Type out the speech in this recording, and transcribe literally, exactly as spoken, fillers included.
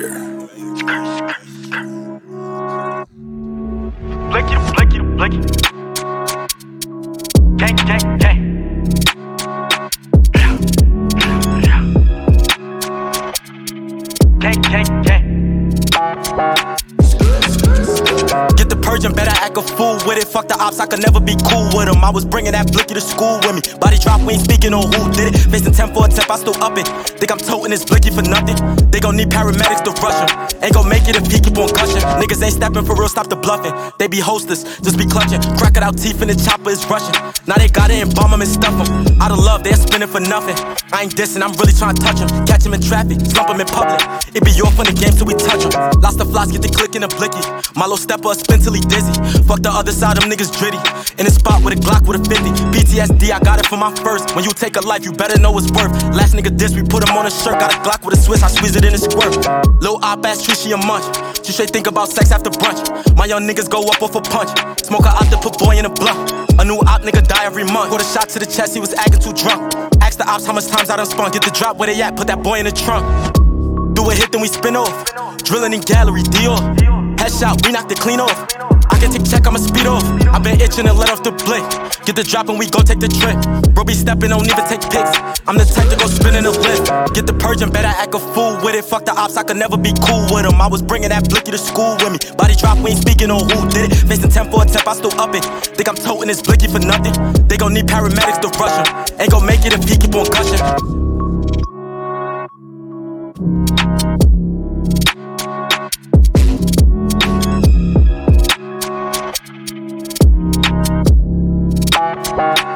Major. Blicky to blicky to blicky. Gang, gang, gang. Gang, gang, gang. Get the purging, better act a fool with it. Fuck the ops, I could never be cool with them. I was bringing that blicky to school with me. Body drop, we ain't speaking on who did it. Facing ten for a tip, I still up it. Think I'm toting this blicky for nothing. They gon' need paramedics to rush him. Ain't gon' make it if he keep on gushing. Niggas ain't stepping for real, stop the bluffing. They be hostess, just be clutching. Crack it out teeth and the chopper is rushing. Now they got it and bomb him and stuff him. Out of love, they're spinning for nothing. I ain't dissing, I'm really trying to touch him. Catch him in traffic, slump him in public. It be your fun the game till we touch him. Lost the floss, get the click in the blicky. My little stepper spin till he dizzy. Fuck the other side, them niggas dritty. In a spot with a Glock with a fifty. P T S D, I got it from my first. When you take a life, you better know it's worth. Last nigga diss, we put him on a shirt. Got a Glock with a Swiss, I squeeze it in a squirt. Lil' op ass tree, she a munch. She straight think about sex after brunch. My young niggas go up off a punch. Smoke a op to put boy in a blunt. A new op nigga die every month. Put a shot to the chest, he was acting too drunk. Ask the ops how much times I done spun. Get the drop where they at, put that boy in the trunk. Do a hit, then we spin off. Drilling in gallery, Dior. Headshot, we knocked it clean off. I can take check, I'ma speed off. I been itching and let off the blick. Get the drop and we gon' take the trip. Bro be stepping, don't even take pics. I'm the type to go spin in the lift. Get the purging, better act a fool with it. Fuck the ops, I could never be cool with them. I was bringing that blicky to school with me. Body drop, we ain't speaking on who did it. Facing ten for a tip, I still up it. Think I'm toting this blicky for nothing. They gon' need paramedics to rush him. Ain't gon' make it if he keep on gushing. Bye.